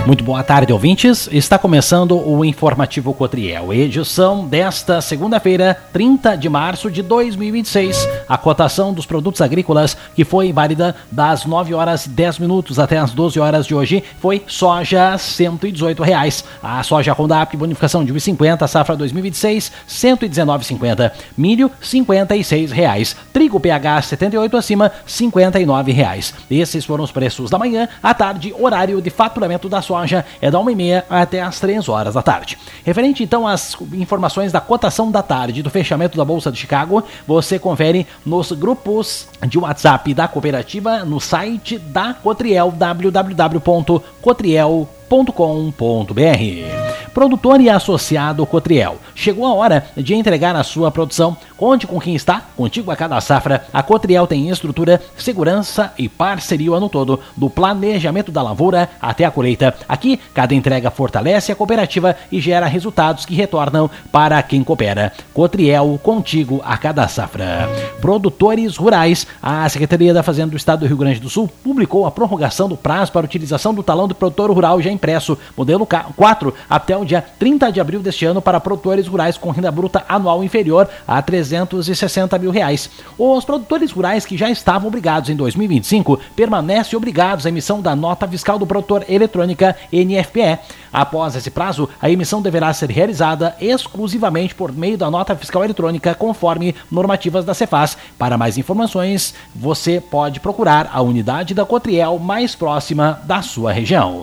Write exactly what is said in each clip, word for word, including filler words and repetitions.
Muito boa tarde, ouvintes. Está começando o Informativo Cotriel, edição desta segunda-feira, trinta de março de dois mil e vinte e seis. A cotação dos produtos agrícolas, que foi válida das nove horas e dez minutos até as doze horas de hoje, foi soja cento e dezoito reais. A soja Roundup, bonificação de um e cinquenta, safra dois mil e vinte e seis, cento e dezenove reais e cinquenta. Milho, cinquenta e seis reais. Trigo P H setenta e oito acima, cinquenta e nove reais. Esses foram os preços da manhã. À tarde, horário de faturamento da soja é da uma e meia até as três horas da tarde. Referente então às informações da cotação da tarde do fechamento da Bolsa de Chicago, você confere nos grupos de WhatsApp da cooperativa, no site da Cotriel, w w w ponto cotriel ponto com ponto b r. Produtor e associado Cotriel. Chegou a hora de entregar a sua produção. Conte com quem está contigo a cada safra. A Cotriel tem estrutura, segurança e parceria o ano todo, do planejamento da lavoura até a colheita. Aqui, cada entrega fortalece a cooperativa e gera resultados que retornam para quem coopera. Cotriel, contigo a cada safra. Produtores rurais. A Secretaria da Fazenda do Estado do Rio Grande do Sul publicou a prorrogação do prazo para utilização do talão do produtor rural já impresso, modelo quatro, até o dia trinta de abril deste ano para produtores rurais com renda bruta anual inferior a trezentos e sessenta mil reais. Os produtores rurais que já estavam obrigados em dois mil e vinte e cinco permanecem obrigados à emissão da nota fiscal do produtor eletrônica N F P E. Após esse prazo, a emissão deverá ser realizada exclusivamente por meio da nota fiscal eletrônica, conforme normativas da Cefaz. Para mais informações, você pode procurar a unidade da Cotriel mais próxima da sua região.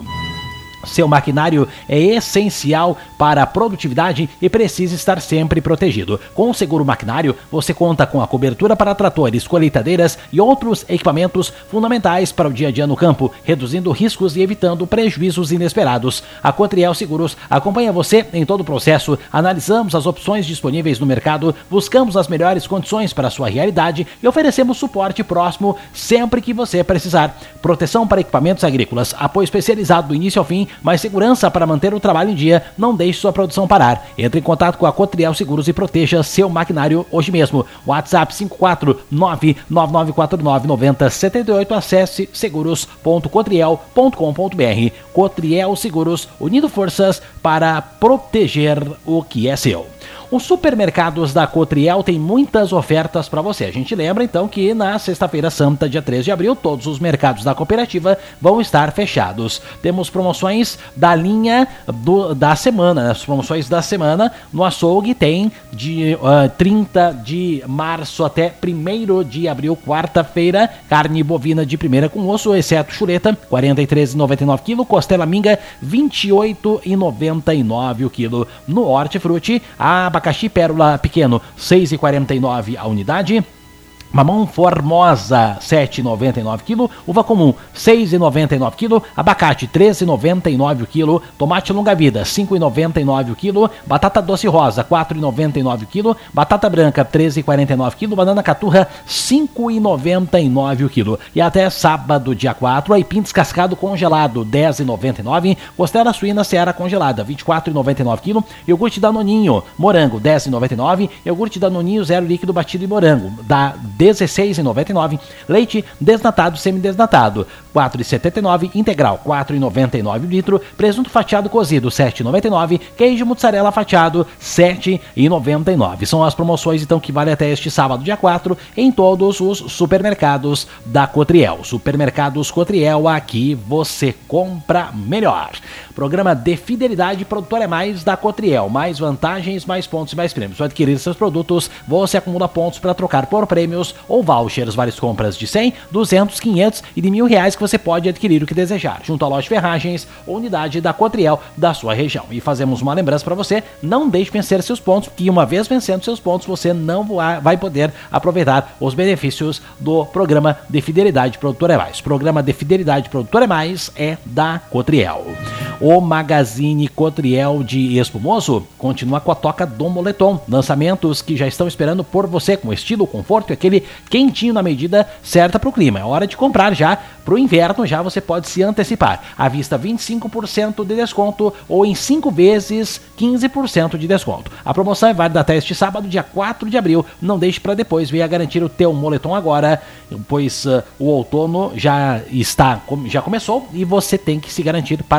Seu maquinário é essencial para a produtividade e precisa estar sempre protegido. Com o seguro maquinário, você conta com a cobertura para tratores, colheitadeiras e outros equipamentos fundamentais para o dia a dia no campo, reduzindo riscos e evitando prejuízos inesperados. A Cotriel Seguros acompanha você em todo o processo, analisamos as opções disponíveis no mercado, buscamos as melhores condições para a sua realidade e oferecemos suporte próximo sempre que você precisar. Proteção para equipamentos agrícolas, apoio especializado do início ao fim, mais segurança para manter o trabalho em dia. Não deixe sua produção parar. Entre em contato com a Cotriel Seguros e proteja seu maquinário hoje mesmo. WhatsApp cinco quatro nove nove nove quatro nove nove zero sete oito. Acesse seguros ponto cotriel ponto com ponto b r. Cotriel Seguros, unindo forças para proteger o que é seu. Os supermercados da Cotriel têm muitas ofertas para você. A gente lembra então que na sexta-feira santa, dia três de abril, todos os mercados da cooperativa vão estar fechados. Temos promoções da linha do, da semana, as promoções da semana no açougue tem de uh, trinta de março até primeiro de abril, quarta-feira, carne bovina de primeira com osso, exceto chuleta, quarenta e três reais e noventa e nove centavos quilo, costela minga, vinte e oito reais e noventa e nove centavos o quilo. No hortifruti, a abacaxi pérola pequeno, seis reais e quarenta e nove centavos a unidade. Mamão Formosa, sete reais e noventa e nove centavos quilo. Uva comum, seis reais e noventa e nove centavos quilo. Abacate, treze reais e noventa e nove centavos o quilo. Tomate longa-vida, cinco reais e noventa e nove centavos o quilo. Batata doce rosa, quatro reais e noventa e nove centavos o quilo. Batata branca, treze reais e quarenta e nove centavos quilo. Banana caturra, cinco reais e noventa e nove centavos o quilo. E até sábado, dia quatro, aipim descascado congelado, dez reais e noventa e nove centavos. Costela suína Seara congelada, vinte e quatro reais e noventa e nove centavos quilo. Iogurte Danoninho, morango, dez reais e noventa e nove centavos. Iogurte Danoninho zero líquido batido e morango, da dezesseis reais e noventa e nove centavos. Leite desnatado semidesnatado, quatro reais e setenta e nove centavos. Integral, quatro reais e noventa e nove centavos o litro. Presunto fatiado cozido, sete reais e noventa e nove centavos. Queijo mussarela fatiado, sete reais e noventa e nove centavos. São as promoções então que vale até este sábado, dia quatro, em todos os supermercados da Cotriel. Supermercados Cotriel, aqui você compra melhor. Programa de fidelidade Produtor é Mais da Cotriel. Mais vantagens, mais pontos e mais prêmios. Para adquirir seus produtos, você acumula pontos para trocar por prêmios ou vouchers. Várias compras de cem, duzentos, quinhentos e de mil reais que você pode adquirir o que desejar. Junto à loja Ferragens ou unidade da Cotriel da sua região. E fazemos uma lembrança para você, não deixe vencer seus pontos, porque uma vez vencendo seus pontos, você não vai poder aproveitar os benefícios do Programa de Fidelidade Produtor é Mais. Programa de Fidelidade Produtor é Mais é da Cotriel. O Magazine Cotriel de Espumoso continua com a toca do moletom. Lançamentos que já estão esperando por você, com estilo, conforto e aquele quentinho na medida certa para o clima. É hora de comprar já para o inverno, já você pode se antecipar. À vista vinte e cinco por cento de desconto ou em cinco vezes quinze por cento de desconto. A promoção é válida até este sábado, dia quatro de abril. Não deixe para depois, venha garantir o teu moletom agora, pois uh, o outono já está, já começou e você tem que se garantir para o inverno.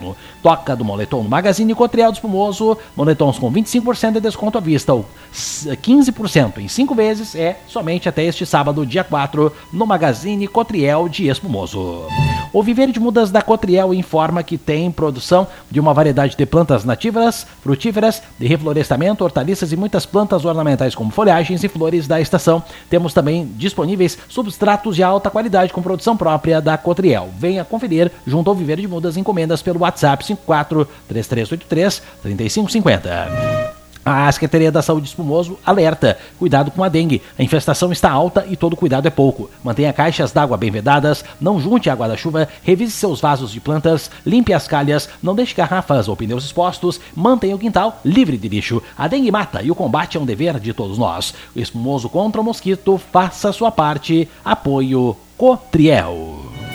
inverno. Toca do moletom no Magazine Cotriel do Espumoso, moletons com vinte e cinco por cento de desconto à vista ou quinze por cento em cinco vezes é somente até este sábado, dia quatro, no Magazine Cotriel de Espumoso. O Viveiro de Mudas da Cotriel informa que tem produção de uma variedade de plantas nativas, frutíferas, de reflorestamento, hortaliças e muitas plantas ornamentais como folhagens e flores da estação. Temos também disponíveis substratos de alta qualidade com produção própria da Cotriel. Venha conferir junto ao Viveiro de Mudas encomendas pelo WhatsApp cinco quatro três três oito três três cinco cinco zero. A Secretaria da Saúde de Espumoso alerta: cuidado com a dengue, a infestação está alta e todo cuidado é pouco. Mantenha caixas d'água bem vedadas, não junte água da chuva, revise seus vasos de plantas, limpe as calhas, não deixe garrafas ou pneus expostos, mantenha o quintal livre de lixo. A dengue mata e o combate é um dever de todos nós. O Espumoso contra o mosquito, faça a sua parte. Apoio Cotriel.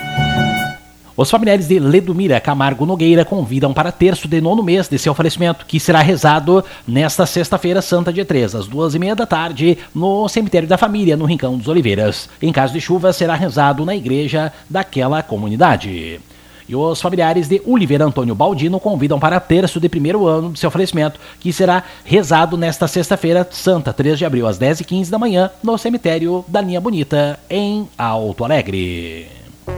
Os familiares de Ledomira Camargo Nogueira convidam para terço de nono mês de seu falecimento, que será rezado nesta sexta-feira santa, dia três, às duas e meia da tarde, no cemitério da família, no Rincão dos Oliveiras. Em caso de chuva, será rezado na igreja daquela comunidade. E os familiares de Oliveira Antônio Baldino convidam para terço de primeiro ano de seu falecimento, que será rezado nesta sexta-feira santa, três de abril, às dez e quinze da manhã, no cemitério da Linha Bonita, em Alto Alegre.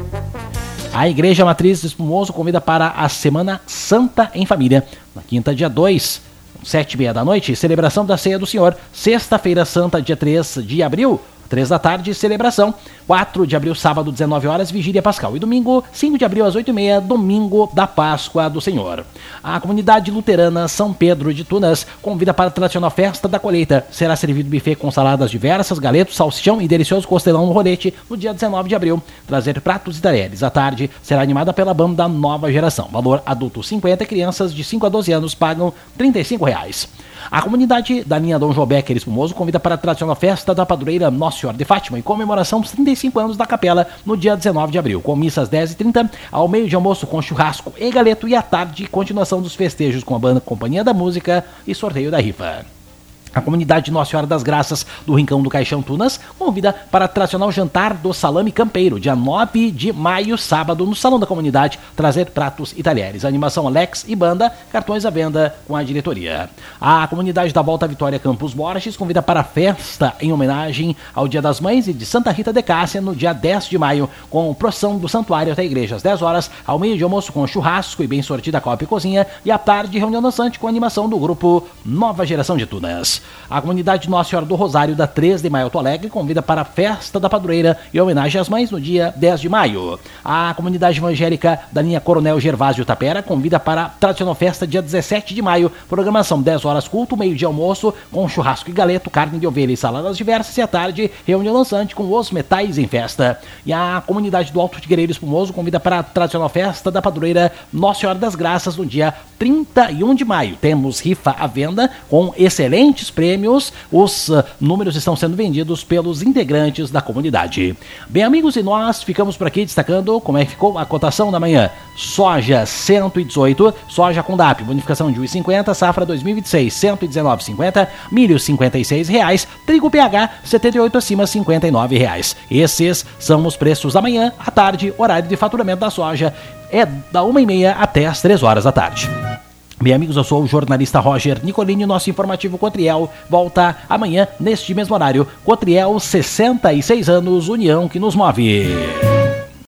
A Igreja Matriz de Espumoso convida para a Semana Santa em Família. Na quinta, dia dois, sete e meia da noite, celebração da Ceia do Senhor. Sexta-feira Santa, dia três de abril, três da tarde, celebração. quatro de abril, sábado, dezenove horas, vigília pascal. E domingo, cinco de abril, às oito e meia, domingo da Páscoa do Senhor. A comunidade luterana São Pedro de Tunas convida para a tradicional festa da colheita. Será servido buffet com saladas diversas, galetos, salsichão e delicioso costelão no rolete no dia dezenove de abril. Trazer pratos e talheres. À tarde, será animada pela banda Nova Geração. Valor adulto cinquenta, crianças de cinco a doze anos pagam trinta e cinco reais. A comunidade da linha Dom João Becker Espumoso convida para a tradicional festa da padroeira Nossa Senhora de Fátima em comemoração dos trinta e cinco anos da capela no dia dezenove de abril, com missa às dez e trinta, ao meio de almoço com churrasco e galeto e à tarde continuação dos festejos com a banda Companhia da Música e sorteio da rifa. A comunidade Nossa Senhora das Graças do Rincão do Caixão Tunas convida para o tradicional jantar do Salame Campeiro, dia nove de maio, sábado, no Salão da Comunidade, trazer pratos e talheres. Animação Alex e banda, cartões à venda com a diretoria. A comunidade da Volta Vitória Campos Borges convida para a festa em homenagem ao Dia das Mães e de Santa Rita de Cássia, no dia dez de maio, com procissão do santuário até a igreja às dez horas, ao meio de almoço com churrasco e bem sortida copa e cozinha, e à tarde reunião dançante com animação do grupo Nova Geração de Tunas. A comunidade Nossa Senhora do Rosário da três de maio Alto Alegre convida para a festa da padroeira e homenagem às mães no dia dez de maio. A comunidade evangélica da linha Coronel Gervásio Tapera convida para a tradicional festa dia dezessete de maio, programação dez horas culto, meio de almoço com churrasco e galeto, carne de ovelha e saladas diversas, e à tarde reunião dançante com os metais em festa. E a comunidade do Alto Figueiredo Espumoso convida para a tradicional festa da padroeira Nossa Senhora das Graças no dia trinta e um de maio. Temos rifa à venda com excelentes prêmios. Os uh, números estão sendo vendidos pelos integrantes da comunidade. Bem, amigos, e nós ficamos por aqui destacando como é que ficou a cotação da manhã. Soja cento e dezoito, soja com D A P, bonificação de um real e cinquenta, safra dois mil e vinte e seis, cento e dezenove reais e cinquenta centavos, milho cinquenta e seis reais, trigo P H setenta e oito acima, cinquenta e nove reais. Esses são os preços da manhã. À tarde, horário de faturamento da soja é da uma e meia até as três horas da tarde. Bem, amigos, eu sou o jornalista Roger Nicolini. Nosso informativo Cotriel volta amanhã neste mesmo horário. Cotriel, sessenta e seis anos, união que nos move.